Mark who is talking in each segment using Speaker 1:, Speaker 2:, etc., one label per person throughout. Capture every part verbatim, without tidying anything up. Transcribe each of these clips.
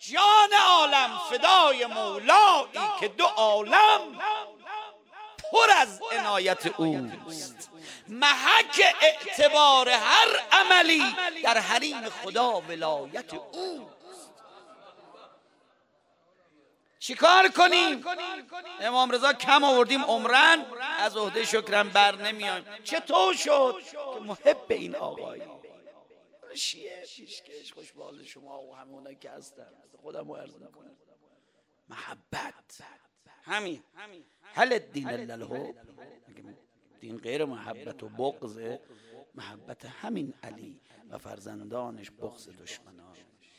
Speaker 1: جان عالم فدای مولایی که دو عالم پر از عنایت اوست. محک اعتبار هر عملی در حریم خدا ولایت اوست. چیکار کنیم؟ امام رضا کم آوردیم عمرن، از عهده شکرم بر نمیایم. چطور شد که محب این آقایی شیعه پیشکش خوشبال شما و همونایی که هستن خودم رو عرض میکنم. محبت همین هل الدین الا الحب، دین غیر محبت و بغض، محبت همین علی و فرزندانش بغض دشمنانش.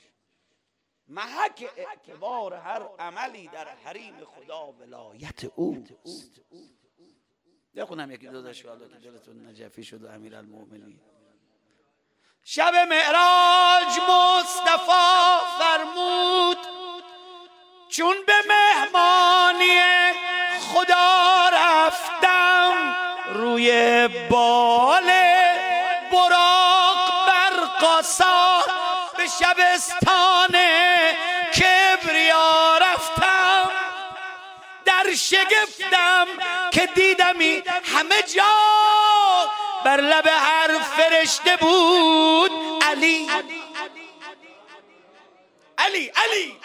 Speaker 1: محک اعتبار هر عملی در حریم خدا ولایت اوست. بخونم یکی دو داشت حالا که دلتون نجفی شد و امیرالمؤمنین. شب معراج مصطفی فرمود چون به مهمانی خدا رفتم، روی بال براق برقصا به شبستان کبریا رفتم. در شگفتم که دیدمی همه جا، بر لب هر فرشته بود علی علی علی.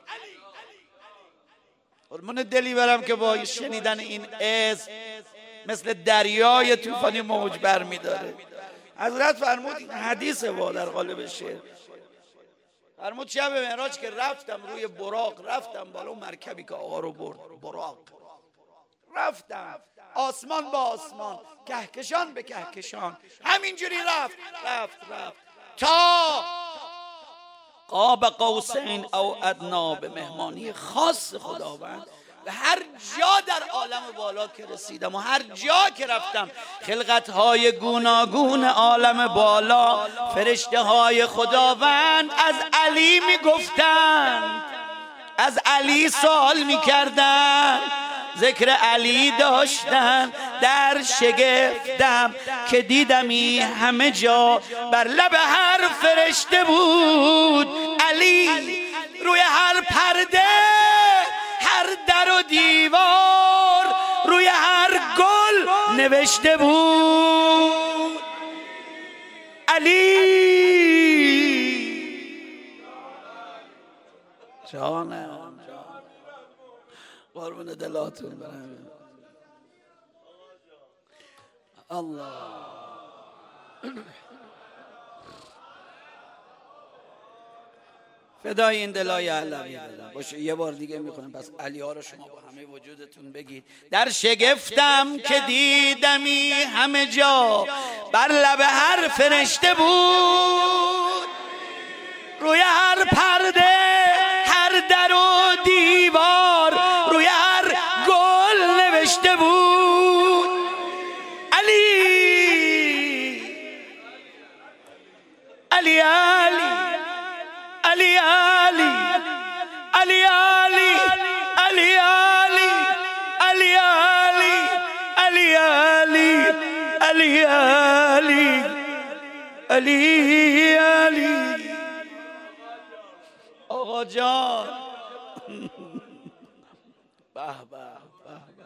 Speaker 1: قربون دلی برم که با شنیدن این اسم مثل دریای طوفانی موج بر می داره. حضرت فرمود، این حدیث با در قالب شعر، فرمود شب معراج که رفتم روی براق، رفتم بالا اون مرکبی که آقا رو برد، براق رفتم آسمان با آسمان، کهکشان به کهکشان، همینجوری رفت رفت رفت تا قاب قوسین او ادنا، به مهمانی خاص خداوند. و هر جا در عالم بالا که رسیدم و هر جا که رفتم، خلقت‌های گوناگون عالم بالا، فرشته های خداوند از علی میگفتند، از علی سوال میکردند، ذکر علی داشتن. در شگفتم که دیدمی همه جا، بر لب هر فرشته بود علی. روی هر پرده، هر در و دیوار، روی هر گل نوشته بود علی. جانم قربون دلاتون برم. الله فدای این دلای علوی باشه. یه بار دیگه میخونم، پس علی ها رو شما با همه وجودتون بگید. در شگفتم که دیدمی همه جا، بر لب هر فرشته بود، روی هر پرده، هر در و دیوار، روی هر گل نوشته بود علی علی علی علی علی علی علی علی علی علی علی علی علی علی علی. آقا جان به به به.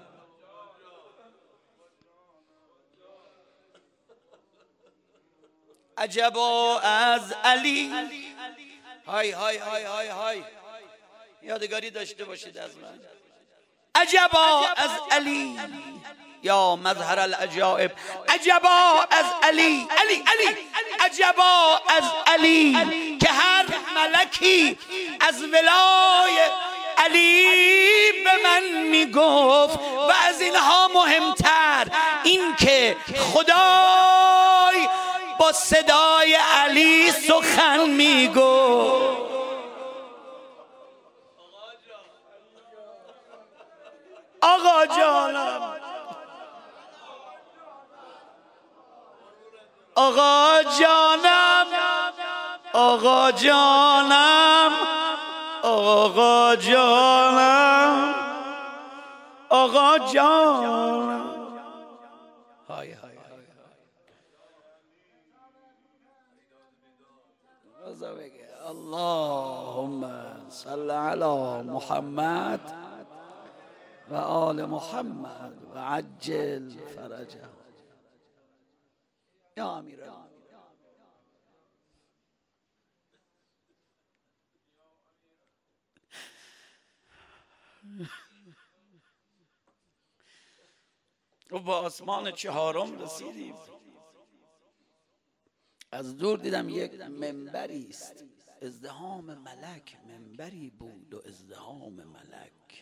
Speaker 1: عجبا از علی. های های های های های یادگاری داشته باشید از من. عجبا از علی یا مظهر العجائب. عجبا از علی علی علی. عجبا از علی که هر ملکی از ولای علی به من میگفت. و از اینها مهمتر این که خدای با صدای علی سخن میگفت. آقا جانم، آقا جانم، آقا جانم، آقا جانم، آقا جانم. های های های اللهم صل علی محمد و آل محمد و عجل فرجه. یا امیرالمومنین و با آسمان چهارم رسیدیم. از دور دیدم یک منبری است، ازدحام ملک. منبری بود و ازدحام ملک.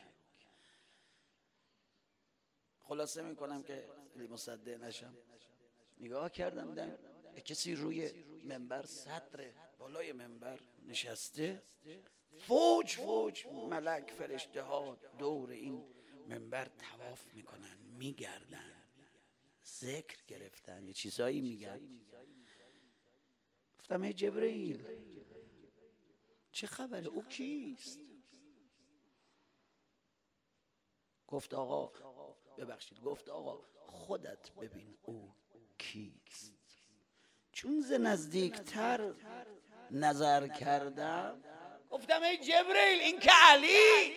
Speaker 1: خلاصه میکنم که مصدق نشم، نگاه کردم دیدم کسی روی منبر، صدر بالای منبر نشسته، فوج فوج ملک فرشته ها دور این منبر طواف میکنن، میگردن، ذکر گرفتن، یه چیزایی میگن. گفتم ای جبرئیل چه خبره؟ او کیست؟ گفت آقا ببخشید، گفت آقا خودت ببین او کیست. چون ز نزدیکتر نظر کردم گفتم ای جبرئیل این که علی.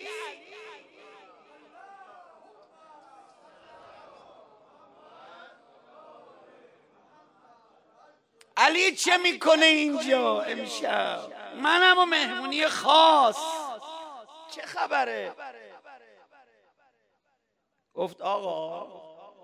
Speaker 1: علی چه میکنه اینجا امشب؟ منم و مهمونی خاص، چه خبره؟ گفت آقا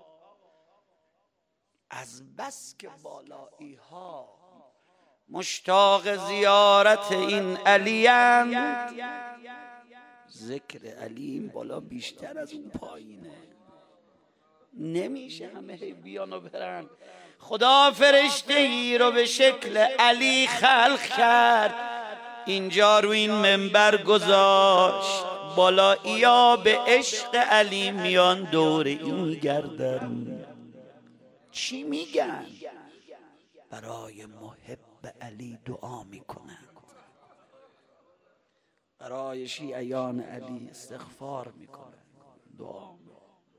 Speaker 1: از بس که بالایی ها مشتاق زیارت این علی‌اند، ذکر علی این بالا بیشتر از اون پایینه، نمیشه همه هی بیان و برن. خدا فرشته ای رو به شکل علی خلق کرد، اینجا رو این منبر گذاشت، بالایی‌ها به عشق علی میان دور این میگردن. چی میگن؟ برای محب علی دعا میکنن، برای شیعیان علی استغفار میکنن، دعا میکنن.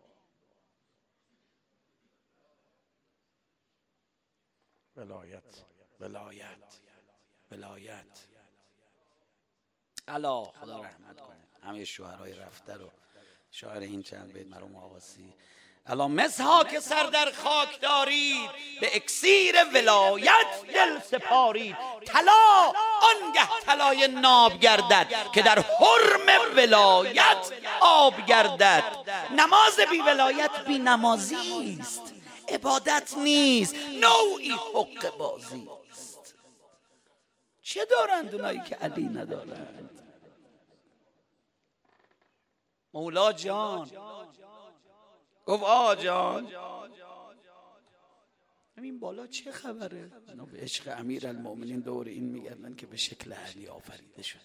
Speaker 1: ولایت ولایت ولایت الا خدا رحمت کنه همه شوهرای رفته رو. شاعر این چند بیت مرحوم آقاسی: الا مسها که سر در خاک دارید، به اکسیر ولایت دل سپارید. طلا آنگه طلای ناب گردد، که در حرم ولایت آب گردد. نماز بی ولایت بی نمازی است، عبادت نیست، نوعی حق بازی است. چه دارند اونایی که علی ندارند؟ مولا جان گفت آقا جان این بالا چه خبره؟ اینا به عشق امیرالمومنین دور این میگردن که به شکل علی آفریده شده.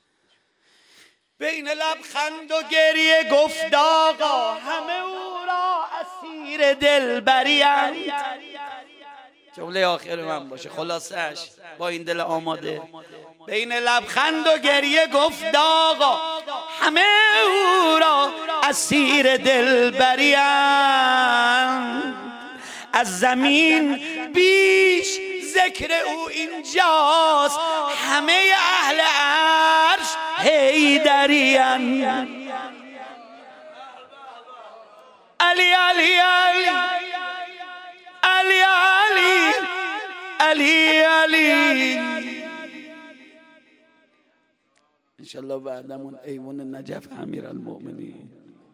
Speaker 1: بین لبخند و گریه گفت آقا همه او را اسیر دلبری‌اند. جمله آخر من باشه خلاصش با این دل آماده. بین لبخند و گریه گفت آقا همه او را اسیر دلبری‌اند. از زمین بیش ذکر او اینجاست، همه اهل عرش حیدری‌اند. علی علی علی علی علی علی علی. انشالله بعدمون ایوان نجف امیرالمومنین.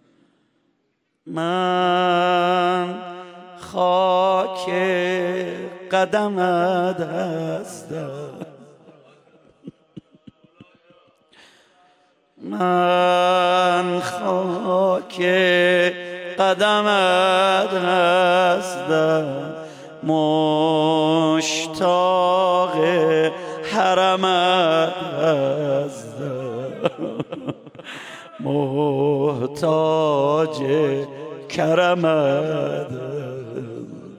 Speaker 1: من خاک قدمت هستم، من خاک قدمت هستم، مشتاق حرمت هستم، محتاج کرمت هستم.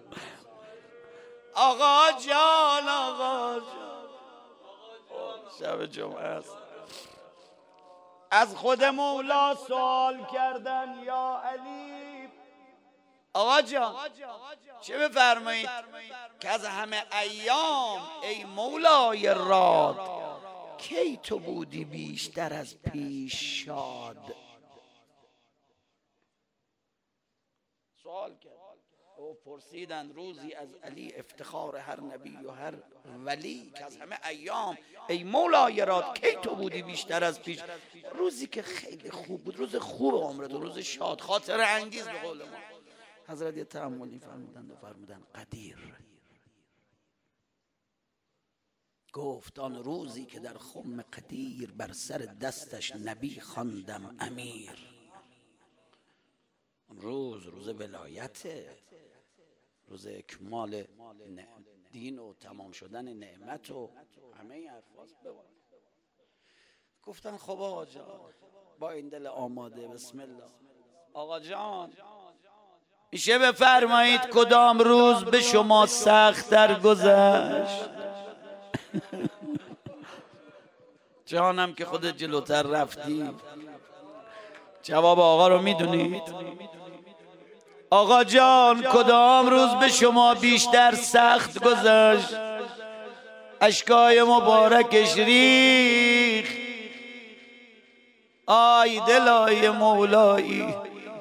Speaker 1: آقا جان آقا جان شب جمعه است، از خود مولا سوال کردن یا علی آقا جان چه بفرمایید که از همه ایام ای مولای راد کی تو بودی بیشتر از پیش شاد. سوال کرد او پرسیدن روزی از علی افتخار هر نبی و هر ولی که از همه ایام ای مولای راد کی تو بودی بیشتر از پیش. روزی که خیلی خوب بود، روز خوب عمرت، روز شاد خاطر انگیز به قول ما. حضرت یه تأملی فرمودند و فرمودند قدیر گفت آن روزی که در خم قدیر بر سر دستش نبی خواندم امیر. روز روز ولایته، روز اکمال دین و تمام شدن نعمت و همه این حرفاست. گفتن خب آقا جان با این دل آماده بسم الله آقا جان میشه بفرمایید کدام روز به شما سخت در گذشت؟ جانم که خودت جلوتر رفتی جواب آقا رو میدونید؟ آقا جان کدام روز به شما بیشتر سخت گذشت؟ اشکای مبارکش ریخ آی دلای مولایی.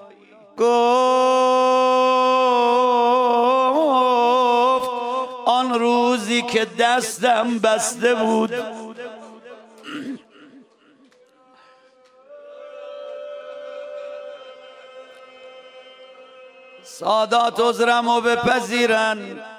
Speaker 1: گفت آن روزی که دستم بسته بود سادات عذرمو بپذیرن